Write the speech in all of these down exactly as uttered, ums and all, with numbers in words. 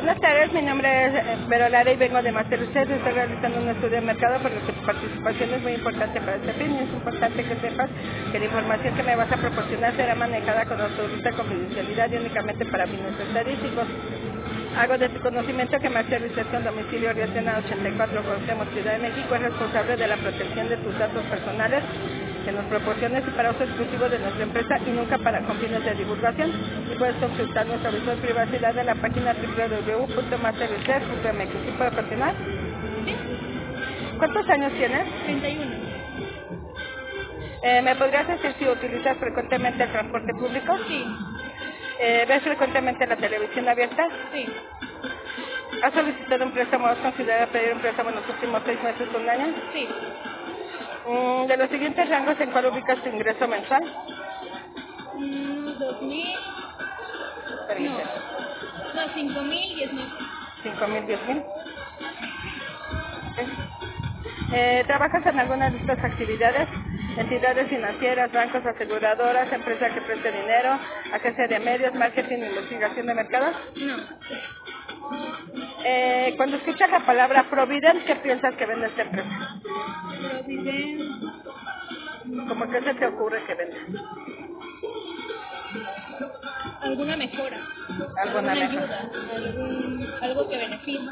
Buenas tardes, mi nombre es eh, Vero Lara y vengo de Master Research. Estoy realizando un estudio de mercado por lo que tu participación es muy importante para este fin. Es importante que sepas que la información que me vas a proporcionar será manejada con absoluta confidencialidad y únicamente para fines estadísticos. Hago de tu conocimiento que Master Research con domicilio Río Sena ochenta y cuatro, Cuauhtémoc, Ciudad de México, es responsable de la protección de tus datos personales que nos proporciones y para uso exclusivo de nuestra empresa y nunca para con fines de divulgación. Y puedes consultar nuestro aviso de privacidad de la página doble u doble u doble u punto master research punto m x. ¿Sí puedo continuar? Sí. ¿Cuántos años tienes? treinta y uno. Eh, ¿Me podrías decir si utilizas frecuentemente el transporte público? Sí. Eh, ¿Ves frecuentemente la televisión abierta? Sí. ¿Has solicitado un préstamo o has considerado pedir un préstamo en los últimos seis meses o un año? Sí. Mm, de los siguientes rangos, ¿en cuál ubicas tu ingreso mensual? Mm, dos mil. Permíteme. No. No, cinco mil, diez mil. ¿Cinco mil, diez mil? Eh, ¿Trabajas en alguna de estas actividades? Entidades financieras, bancos, aseguradoras, empresas que presten dinero, agencia de medios, marketing, investigación de mercados. No. Eh, cuando escuchas la palabra Provident, ¿qué piensas que vende esta empresa? Provident. ¿Cómo que se te ocurre que vende? Alguna mejora. Alguna mejora. Ayuda. Algún, algo que beneficie.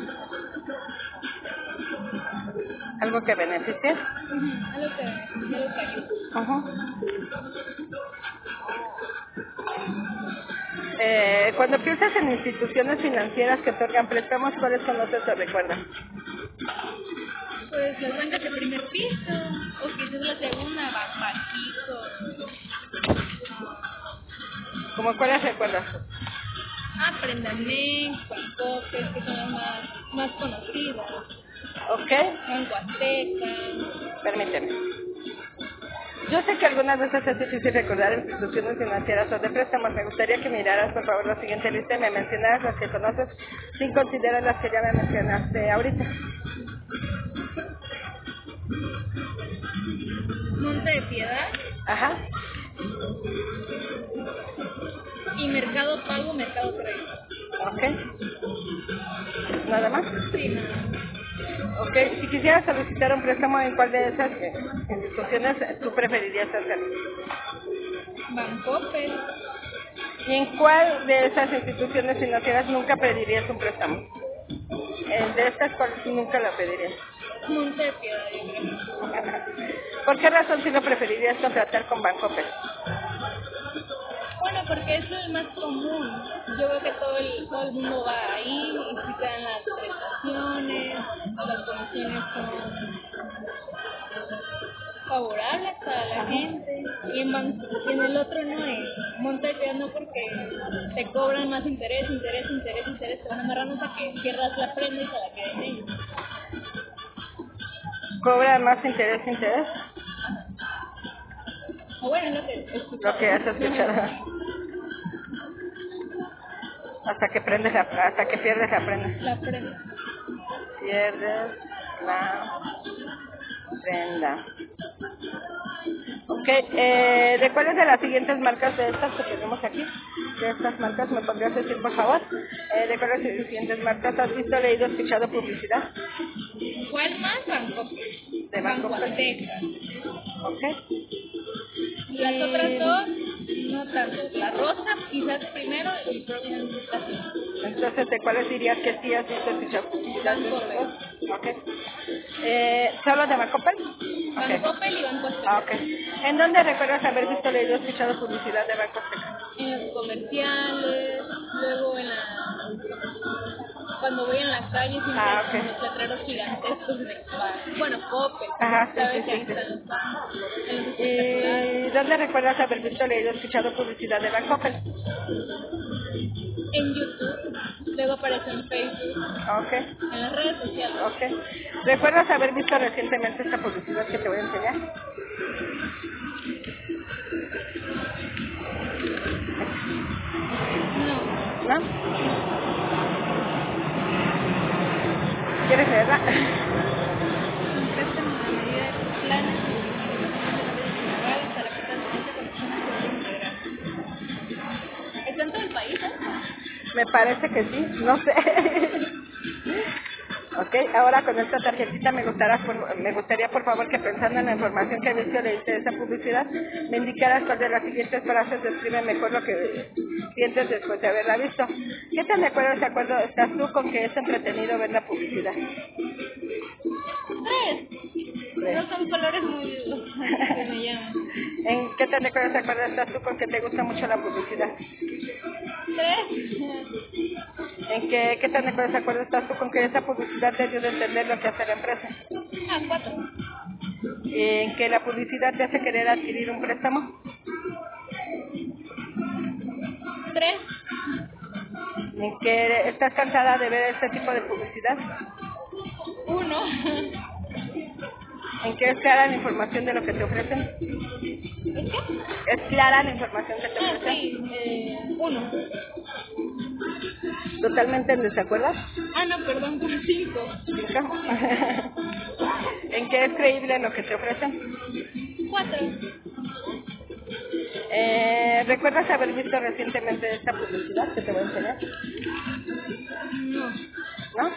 ¿Algo que beneficie? Ujú, Algo que beneficie, algo que ayude. Ajá. Eh, cuando piensas en instituciones financieras que otorgan préstamos, ¿cuáles conoces o recuerdas? Pues las bancas de primer piso, o quizás la segunda, Banxico. ¿Cómo cuáles recuerdas? Ah, Prendamex, Bancoppel, que son las más, más conocidas. ¿Ok? Banco Azteca. Permíteme. Yo sé que algunas veces es difícil recordar instituciones financieras o de préstamos. Me gustaría que miraras, por favor, la siguiente lista y me mencionaras las que conoces sin considerar las que ya me mencionaste ahorita. Monte de Piedad Ajá. y Mercado Pago, Mercado Crédito. ¿Ok? ¿Nada más? Sí, nada. Ok. Si quisieras solicitar un préstamo, ¿en cuál de esas eh, instituciones tú preferirías hacerlo? Bancoppel. ¿Y en cuál de esas instituciones financieras nunca pedirías un préstamo? Eh, de estas, ¿cuál nunca la pedirías? Monte de Piedad, yo creo. ¿Por qué razón si no preferirías contratar con Bancoppel? Bueno, porque es el más común. Yo veo que todo el, todo el mundo va ahí y si te dan las prestaciones, las condiciones son favorables para la gente. Y en, ban- y en el otro no es. Monte de Piedad no, porque te cobran más interés, interés, interés, interés. Te van amarrando hasta que cierras la prenda y se la queden ellos. ¿Cobra más interés, interés? O bueno, es lo que he escuchado. Lo que has escuchado. Hasta que prendes la, hasta que pierdes la prenda. La prenda. Pierdes la prenda. Ok, eh, ¿de cuáles de las siguientes marcas de estas que tenemos aquí? De estas marcas, ¿me podrías decir, por favor? Eh, ¿De cuáles de las siguientes marcas has visto, leído, escuchado publicidad? ¿Cuál más? Bancoppel. De Banco Bancoppel. Azteca. Ok. Las otras dos, no tanto. La rosa, quizás primero, y Provident casi. Entonces, ¿de cuáles dirías que sí has visto, escuchado publicidad? de estos Bancoppel. dos? Ok. Eh, ¿Solo de Bancoppel? Ok. Bancoppel y Banco Azteca. Ah, ok. ¿En dónde recuerdas haber visto, leído, escuchado publicidad de Banco Azteca? En los comerciales, luego en la... Cuando voy en la calle siempre Ah, hay ok. unos letreros gigantescos de Banco. Bueno, Coppel. Ajá, sí, ¿Sabes sí, que ahí sí, sí. están los en los espectaculares? ¿Y dónde recuerdas haber visto, leído, escuchado publicidad de Bancoppel? En YouTube, luego aparece en Facebook, Ok, en las redes sociales. ok. ¿Recuerdas haber visto recientemente esta publicidad que te voy a enseñar? No. ¿No? ¿Quieres leerla? Un préstamo a medida de planes para que transferencia con opciones de integrar. ¿Está en todo el país, eh? Me parece que sí, no sé. Ok, ahora con esta tarjetita me gustaría, por, me gustaría por favor que pensando en la información que visto le hice de esa publicidad, me indicaras cuál de las siguientes frases describe mejor lo que sientes después de haberla visto. ¿Qué tan de acuerdo o de acuerdo estás tú con que es entretenido ver la publicidad? Tres. No son colores muy vivos que me llaman. ¿En qué tan de acuerdo o de acuerdo estás tú con que te gusta mucho la publicidad? Tres. ¿En qué, qué tan de acuerdo, de acuerdo estás tú con que esa publicidad te ayuda a entender lo que hace la empresa? Ah, cuatro. ¿En que la publicidad te hace querer adquirir un préstamo? Tres. ¿En que estás cansada de ver este tipo de publicidad? Uno. ¿En que es clara la información de lo que te ofrecen? ¿Es qué? ¿Es clara la información que te Ah, ofrecen? sí. Eh, uno. ¿Totalmente en desacuerdo? Ah, no, perdón, por cinco. ¿Cinco? ¿En qué es creíble lo que te ofrecen? Cuatro. Eh, ¿Recuerdas haber visto recientemente esta publicidad que te voy a enseñar? No. ¿No?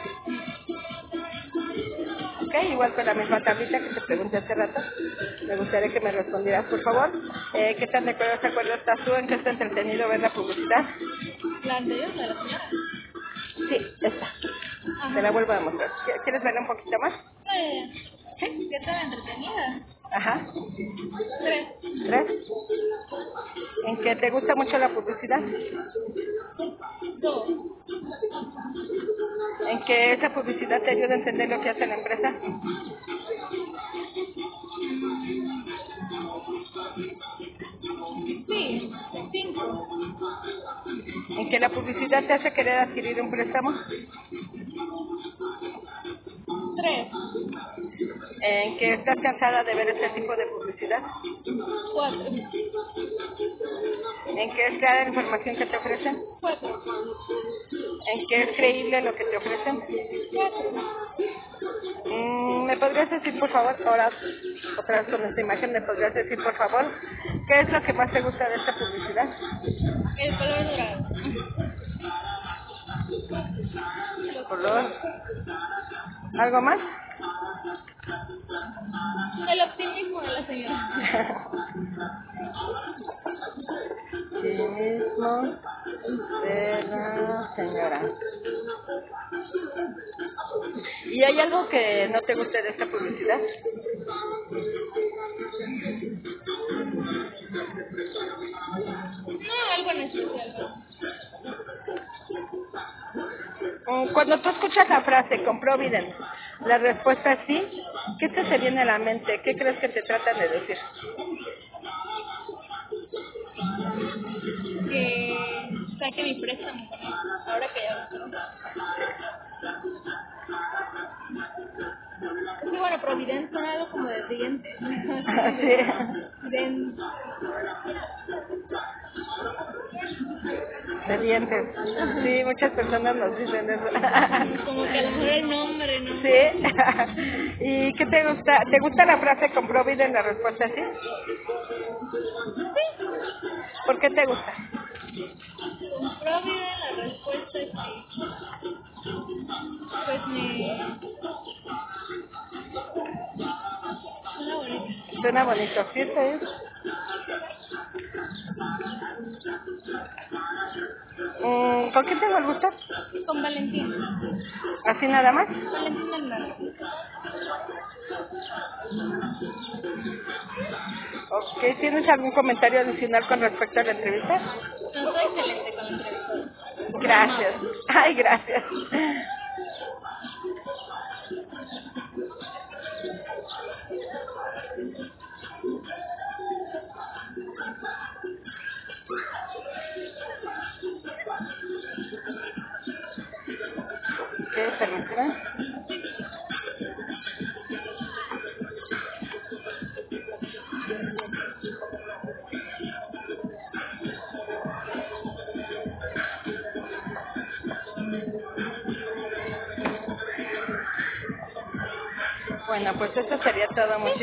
Ok, igual con la misma tablita que te pregunté hace rato. Me gustaría que me respondieras, por favor. Eh, ¿Qué tan de acuerdo, de acuerdo estás tú en que está entretenido ver la publicidad? La anterior, la de la señora. Sí, esta. Ajá. Te la vuelvo a mostrar. ¿Qui- ¿Quieres verla un poquito más? Eh, ¿Qué? ¿Qué tal entretenida? Ajá. Tres. ¿Tres? ¿En que te gusta mucho la publicidad? Dos. ¿En que esa publicidad te ayuda a entender lo que hace la empresa? Sí. Cinco. ¿En que la publicidad te hace querer adquirir un préstamo? Tres. ¿En que estás cansada de ver este tipo de publicidad? Cuatro. ¿En que es clara la información que te ofrecen? Cuatro. ¿En que es creíble lo que te ofrecen? Cuatro. Mm, ¿Me podrías decir, por favor, ahora otra vez con esta imagen, me podrías decir, por favor, qué es lo que más te gusta de esta publicidad? El color dorado. El color. ¿Algo más? El optimismo de la señora. Optimismo de la señora. ¿Y hay algo que no te guste de esta publicidad? No, algo en especial. Mm, Cuando tú escuchas la frase con Providence, la respuesta es sí, ¿qué te se viene a la mente? ¿Qué crees que te tratan de decir? Que saque mi préstamo. Ahora que ya lo tengo. Sí, bueno, Providence suena algo como de dientes. Sí. De... De dientes. Sí, muchas personas nos dicen eso. Como que a lo mejor el nombre, ¿no? Sí. ¿Y qué te gusta? ¿Te gusta la frase con Providence? La respuesta es sí. Sí. ¿Por qué te gusta? Con Providence la respuesta es sí. Pues me... Suena bonito. Suena bonito, ¿sí? ¿Sí? Mm, ¿Con quién tengo el gusto? Con Valentín. ¿Así nada más? Valentín Hernández. Ok, ¿tienes algún comentario adicional con respecto a la entrevista? No, estoy excelente con la entrevista. Gracias. Ay, gracias. Ok, permíteme. Bueno, pues eso sería todo. Muchísimas